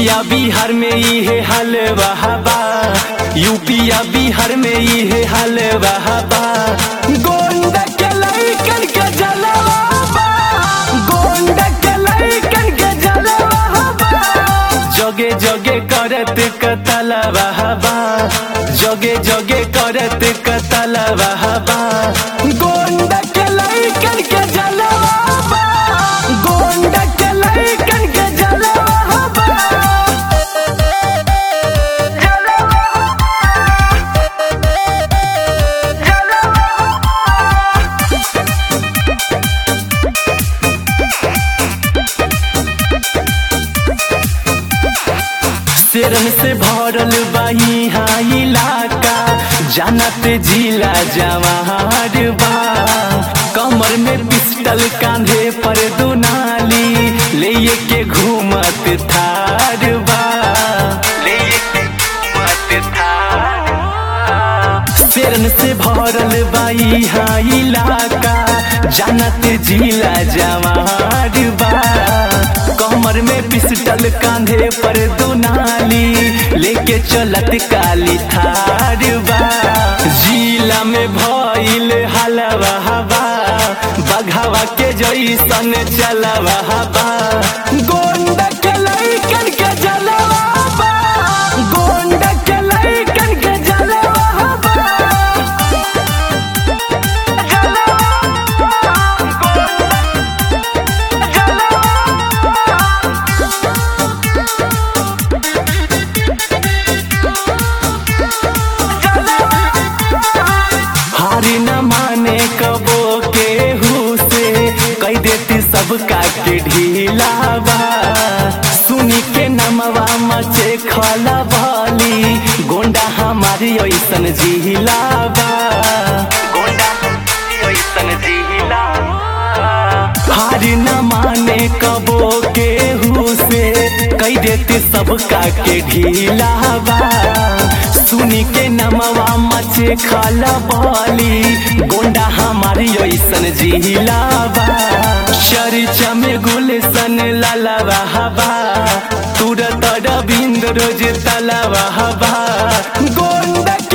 यूपिया बिहार में ये हाल बहाबा, यूपिया बिहार में ये हाल बहाबा। गोंड के लइकन के जलवा, गोंड के लइकन के जलवा। जगे जगे करत कतल बहाबा, जगे जगे करत कतल बहाबा। गोंड के लइकन के जलवा, गोंड के लइकन के जलवा। शेरन से भरल बाई हाँ इलाका, जानत जिला जवार बा। कमर में पिस्टल कांधे पर दुनाली, ले के घूमत थार बा, ले के घूमत थार। शेरन से भरल बाई हाँ इलाका, जानत जिला जवार बा। कमर में पिस्टल कांधे पर दुनाली, लेके चलत काली थार बा। जिला में भइल हलवा हवा, बघावा के जैसन चलवा हवा। गोंड के लइकन के जलवा, गोंड के लइकन के जलवा। हारी न माने कबो केहू से, कह देती सबका के ढीलावा। सुनी के नमवा मचे खला भली, गोंडा हमारी ऐसन जिहिलावा, गोंडा ऐसन जिहिलावा। हारी न माने कबो केहू से, कह देती सबका के ढीलावा। सुनी के नमवा मचे खाला बाली, गोंडा हमारी ऐसन जिहिलावा। चर्चा में गुलशन लालावा हवा, तुरत रविंद्र रोज तलावा हवा। गोंड